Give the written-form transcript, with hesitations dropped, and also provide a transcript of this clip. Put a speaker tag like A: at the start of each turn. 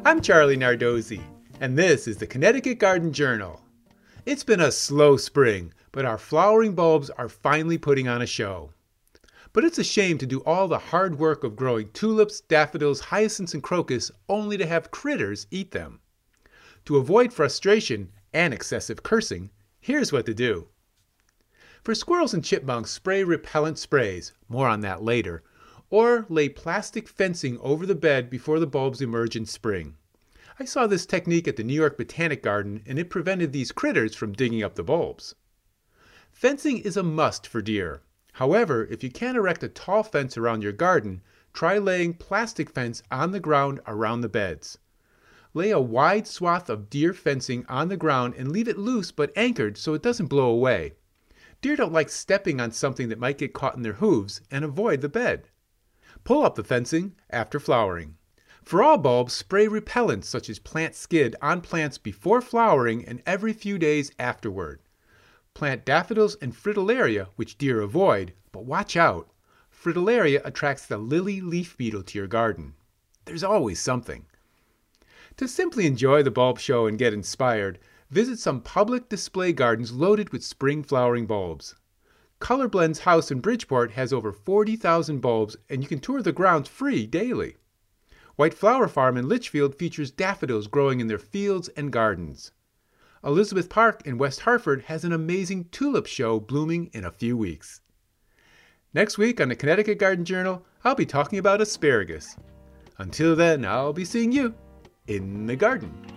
A: I'm Charlie Nardozzi, and this is the Connecticut Garden Journal. It's been a slow spring, but our flowering bulbs are finally putting on a show. But it's a shame to do all the hard work of growing tulips, daffodils, hyacinths, and crocus only to have critters eat them. To avoid frustration and excessive cursing, here's what to do. For squirrels and chipmunks, spray repellent sprays, more on that later, or lay plastic fencing over the bed before the bulbs emerge in spring. I saw this technique at the New York Botanic Garden, and it prevented these critters from digging up the bulbs. Fencing is a must for deer. However, if you can't erect a tall fence around your garden, try laying plastic fence on the ground around the beds. Lay a wide swath of deer fencing on the ground and leave it loose but anchored so it doesn't blow away. Deer don't like stepping on something that might get caught in their hooves, and avoid the bed. Pull up the fencing after flowering. For all bulbs, spray repellents such as plant skid on plants before flowering and every few days afterward. Plant daffodils and fritillaria, which deer avoid, but watch out. Fritillaria attracts the lily leaf beetle to your garden. There's always something. To simply enjoy the bulb show and get inspired, visit some public display gardens loaded with spring flowering bulbs. Color Blend's house in Bridgeport has over 40,000 bulbs, and you can tour the grounds free daily. White Flower Farm in Litchfield features daffodils growing in their fields and gardens. Elizabeth Park in West Hartford has an amazing tulip show blooming in a few weeks. Next week on the Connecticut Garden Journal, I'll be talking about asparagus. Until then, I'll be seeing you in the garden.